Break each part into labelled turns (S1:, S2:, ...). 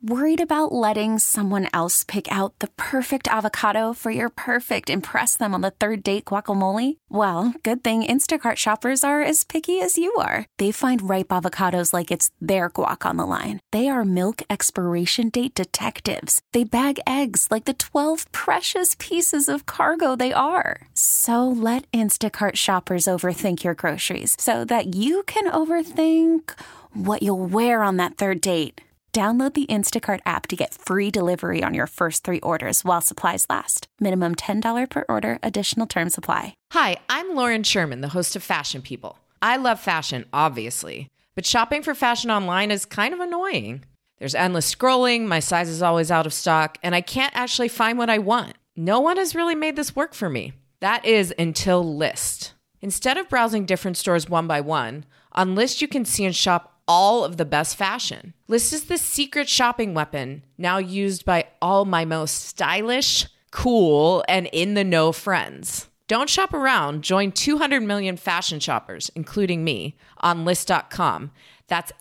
S1: Worried about letting someone else pick out the perfect avocado for your perfect impress them on the third date guacamole? Well, good thing Instacart shoppers are as picky as you are. They find ripe avocados like it's their guac on the line. They are milk expiration date detectives. They bag eggs like the 12 precious pieces of cargo they are. So let Instacart shoppers overthink your groceries so that you can overthink what you'll wear on that third date. Download the Instacart app to get free delivery on your first 3 orders while supplies last. Minimum $10 per order. Additional terms apply.
S2: Hi, I'm Lauren Sherman, the host of Fashion People. I love fashion, obviously, but shopping for fashion online is kind of annoying. There's endless scrolling, my size is always out of stock, and I can't actually find what I want. No one has really made this work for me. That is until Lyst. Instead of browsing different stores one by one, on Lyst you can see and shop all of the best fashion. Lyst is the secret shopping weapon now used by all my most stylish, cool, and in-the-know friends. Don't shop around. Join 200 million fashion shoppers, including me, on Lyst.com. That's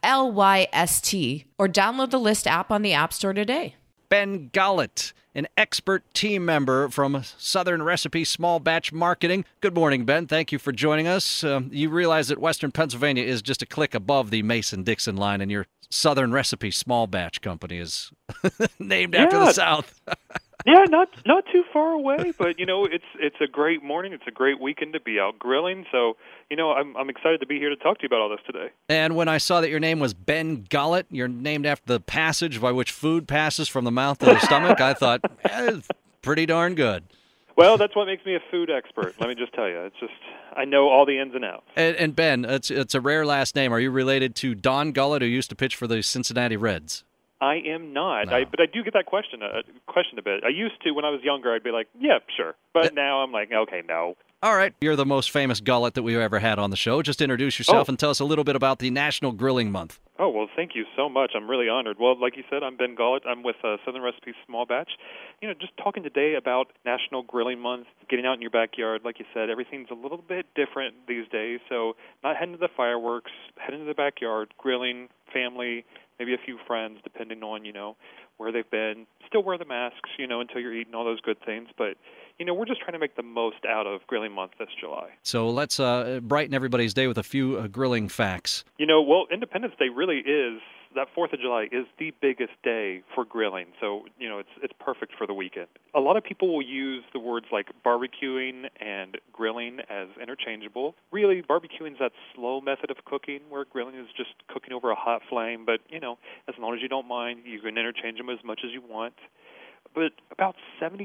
S2: Lyst, or download the Lyst app on the App Store today.
S3: Ben Gollett, an expert team member from Southern Recipe Small Batch Marketing. Good morning, Ben. Thank you for joining us. You realize that Western Pennsylvania is just a click above the Mason-Dixon line, and your Southern Recipe Small Batch company is named after the South.
S4: Yeah, not too far away, but it's a great morning. It's a great weekend to be out grilling. So, I'm excited to be here to talk to you about all this today.
S3: And when I saw that your name was Ben Gollett, you're named after the passage by which food passes from the mouth to the stomach, I thought, it's pretty darn good.
S4: Well, that's what makes me a food expert. Let me just tell you, it's just I know all the ins and outs.
S3: And Ben, it's a rare last name. Are you related to Don Gullett, who used to pitch for the Cincinnati Reds?
S4: I am not,
S3: No.
S4: but I do get that question a bit. I used to, when I was younger, I'd be like, yeah, sure. But now I'm like, okay, no.
S3: All right. You're the most famous Gullett that we've ever had on the show. Just introduce yourself and tell us a little bit about the National Grilling Month.
S4: Oh, well, thank you so much. I'm really honored. Well, like you said, I'm Ben Gollett. I'm with Southern Recipe Small Batch. Just talking today about National Grilling Month, getting out in your backyard. Like you said, everything's a little bit different these days. So not heading to the fireworks, heading to the backyard, grilling, family, maybe a few friends, depending on, where they've been. Still wear the masks, until you're eating all those good things. But, we're just trying to make the most out of Grilling Month this July.
S3: So let's brighten everybody's day with a few grilling facts.
S4: Well, Independence Day really is, that 4th of July is the biggest day for grilling. So, it's perfect for the weekend. A lot of people will use the words like barbecuing and grilling as interchangeable. Really, barbecuing is that slow method of cooking where grilling is just cooking over a hot flame. But, as long as you don't mind, you can interchange them as much as you want. But about 75%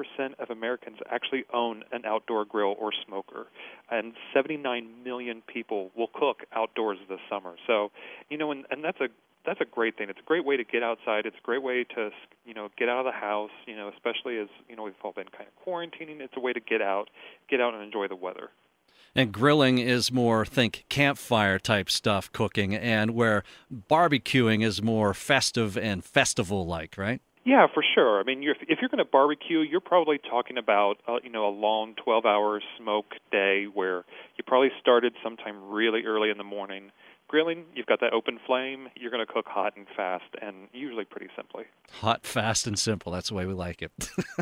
S4: of Americans actually own an outdoor grill or smoker, and 79 million people will cook outdoors this summer. So, and that's a great thing. It's a great way to get outside. It's a great way to, get out of the house, especially as, we've all been kind of quarantining. It's a way to get out and enjoy the weather.
S3: And grilling is more, think, campfire type stuff cooking, and where barbecuing is more festive and festival-like, right?
S4: Yeah, for sure. I mean, if you're going to barbecue, you're probably talking about, a long 12-hour smoke day where you probably started sometime really early in the morning. Grilling, you've got that open flame. You're going to cook hot and fast, and usually pretty simply.
S3: Hot, fast, and simple. That's the way we like it.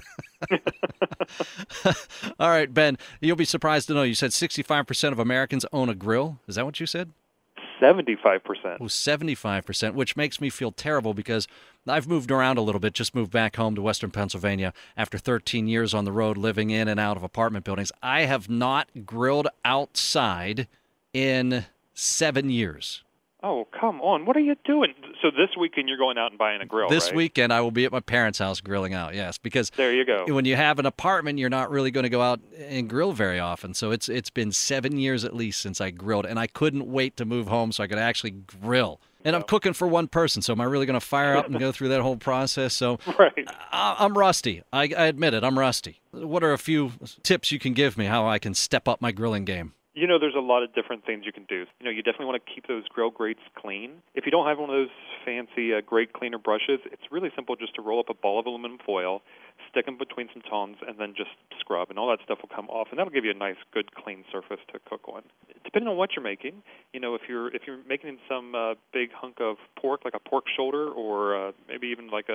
S3: All right, Ben, you'll be surprised to know you said 65% of Americans own a grill. Is that what you said?
S4: 75%.
S3: Oh, 75%, which makes me feel terrible because I've moved around a little bit, just moved back home to Western Pennsylvania after 13 years on the road living in and out of apartment buildings. I have not grilled outside in 7 years.
S4: Oh, come on. What are you doing? So this weekend you're going out and buying a grill,
S3: This
S4: right?
S3: weekend I will be at my parents' house grilling out, yes, because
S4: there you go.
S3: When you have an apartment, you're not really going to go out and grill very often. So it's been 7 years at least since I grilled, and I couldn't wait to move home so I could actually grill. And I'm cooking for one person, so am I really going to fire up and go through that whole process? So
S4: right.
S3: I'm rusty. I admit it, I'm rusty. What are a few tips you can give me how I can step up my grilling game?
S4: There's a lot of different things you can do. You definitely want to keep those grill grates clean. If you don't have one of those fancy grate cleaner brushes, it's really simple just to roll up a ball of aluminum foil, stick them between some tongs, and then just scrub, and all that stuff will come off, and that'll give you a nice, good, clean surface to cook on. Depending on what you're making, if you're making some big hunk of pork, like a pork shoulder, or maybe even like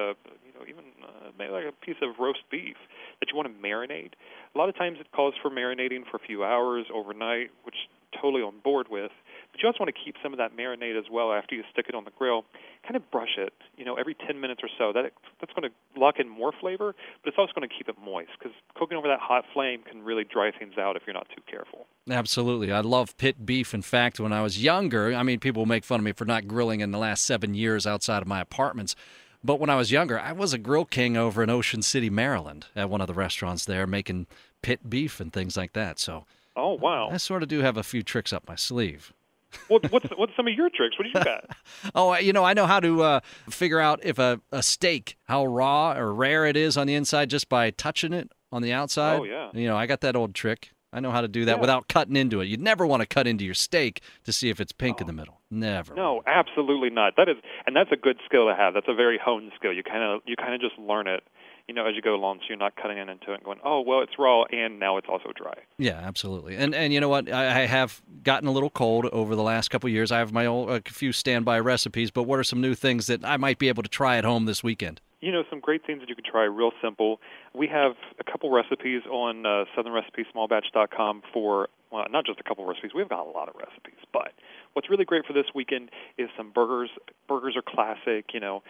S4: maybe like a piece of roast beef that you want to marinate, a lot of times it calls for marinating for a few hours overnight, which totally on board with. But you also want to keep some of that marinade as well after you stick it on the grill. Kind of brush it, every 10 minutes or so. That's going to lock in more flavor, but it's also going to keep it moist because cooking over that hot flame can really dry things out if you're not too careful.
S3: Absolutely. I love pit beef. In fact, when I was younger, people make fun of me for not grilling in the last 7 years outside of my apartments. But when I was younger, I was a grill king over in Ocean City, Maryland, at one of the restaurants there, making pit beef and things like that. So,
S4: oh wow,
S3: I sort of do have a few tricks up my sleeve.
S4: What's some of your tricks? What do you got?
S3: I know how to figure out if a steak, how raw or rare it is on the inside just by touching it on the outside.
S4: Oh yeah.
S3: I got that old trick. I know how to do that without cutting into it. You'd never want to cut into your steak to see if it's pink in the middle. Never.
S4: No, absolutely not. That's a good skill to have. That's a very honed skill. You kind of just learn it, as you go along, so you're not cutting into it and going, oh, well, it's raw and now it's also dry.
S3: Yeah, absolutely. And you know what? I have gotten a little cold over the last couple of years. I have my own a few standby recipes, but what are some new things that I might be able to try at home this weekend?
S4: Some great things that you can try, real simple. We have a couple recipes on southernrecipesmallbatch.com for, well, not just a couple recipes. We've got a lot of recipes. But what's really great for this weekend is some burgers. Burgers are classic.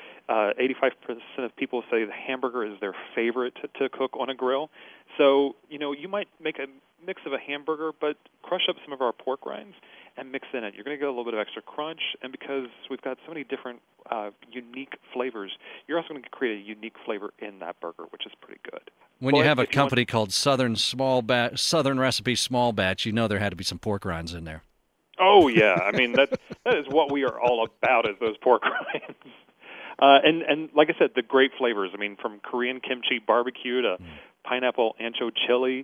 S4: 85% of people say the hamburger is their favorite to cook on a grill. So, you might make a mix of a hamburger, but crush up some of our pork rinds and mix in it. You're going to get a little bit of extra crunch, and because we've got so many different unique flavors, you're also going to create a unique flavor in that burger, which is pretty good.
S3: When you have a company called Southern Recipe Small Batch, there had to be some pork rinds in there.
S4: Oh yeah, that is what we are all about, is those pork rinds. And like I said, the great flavors. From Korean kimchi barbecue to pineapple ancho chili,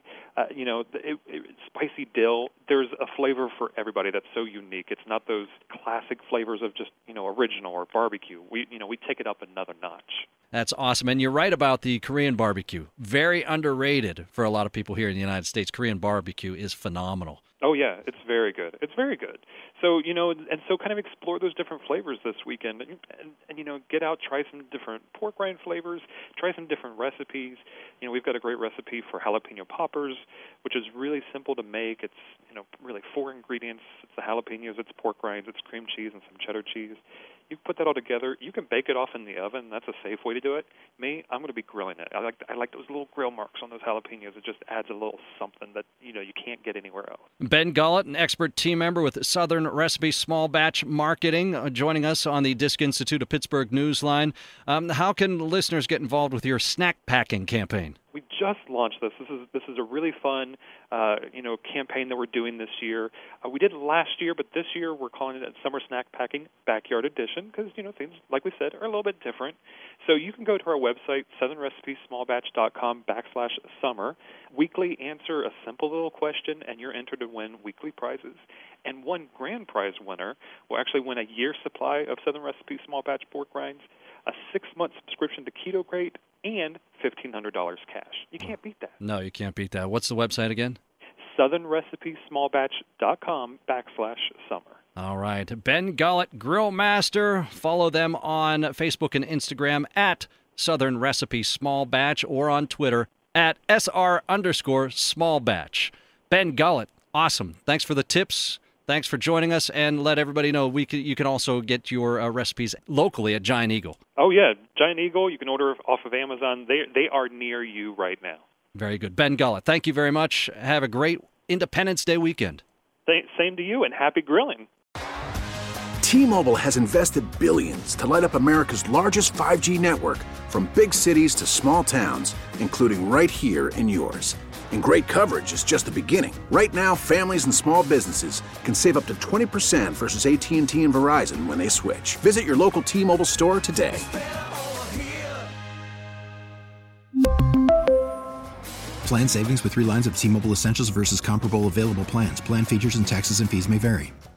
S4: spicy dill. There's a flavor for everybody that's so unique. It's not those classic flavors of just, original or barbecue. We take it up another notch.
S3: That's awesome. And you're right about the Korean barbecue. Very underrated for a lot of people here in the United States. Korean barbecue is phenomenal.
S4: Oh, yeah, it's very good. It's very good. So, so kind of explore those different flavors this weekend and get out, try some different pork rind flavors, try some different recipes. We've got a great recipe for jalapeno poppers, which is really simple to make. It's, really 4 ingredients. It's the jalapenos, it's pork rinds, it's cream cheese, and some cheddar cheese. You put that all together. You can bake it off in the oven. That's a safe way to do it. Me, I'm going to be grilling it. I like those little grill marks on those jalapenos. It just adds a little something that you can't get anywhere else.
S3: Ben Gullett, an expert team member with Southern Recipe Small Batch Marketing, joining us on the Disc Institute of Pittsburgh Newsline. How can listeners get involved with your snack packing campaign?
S4: We just launched this. This is a really fun, campaign that we're doing this year. We did it last year, but this year we're calling it Summer Snack Packing Backyard Edition because, things, like we said, are a little bit different. So you can go to our website, southernrecipesmallbatch.com/summer. Weekly answer a simple little question, and you're entered to win weekly prizes. And one grand prize winner will actually win a year's supply of Southern Recipe Small Batch pork rinds, a 6-month subscription to Keto Crate, and $1,500 cash. You can't beat that.
S3: No, you can't beat that. What's the website again?
S4: southernrecipesmallbatch.com/summer.
S3: All right. Ben Gullett, Grill Master. Follow them on Facebook and Instagram at Southern Recipe Small Batch or on Twitter at SR_Small Batch. Ben Gullett, awesome. Thanks for the tips. Thanks for joining us, and let everybody know you can also get your recipes locally at Giant Eagle.
S4: Oh, yeah. Giant Eagle, you can order off of Amazon. They are near you right now.
S3: Very good. Ben Gullett, thank you very much. Have a great Independence Day weekend.
S4: Same to you, and happy grilling.
S5: T-Mobile has invested billions to light up America's largest 5G network, from big cities to small towns, including right here in yours. And great coverage is just the beginning. Right now, families and small businesses can save up to 20% versus AT&T and Verizon when they switch. Visit your local T-Mobile store today.
S6: Plan savings with 3 lines of T-Mobile Essentials versus comparable available plans. Plan features and taxes and fees may vary.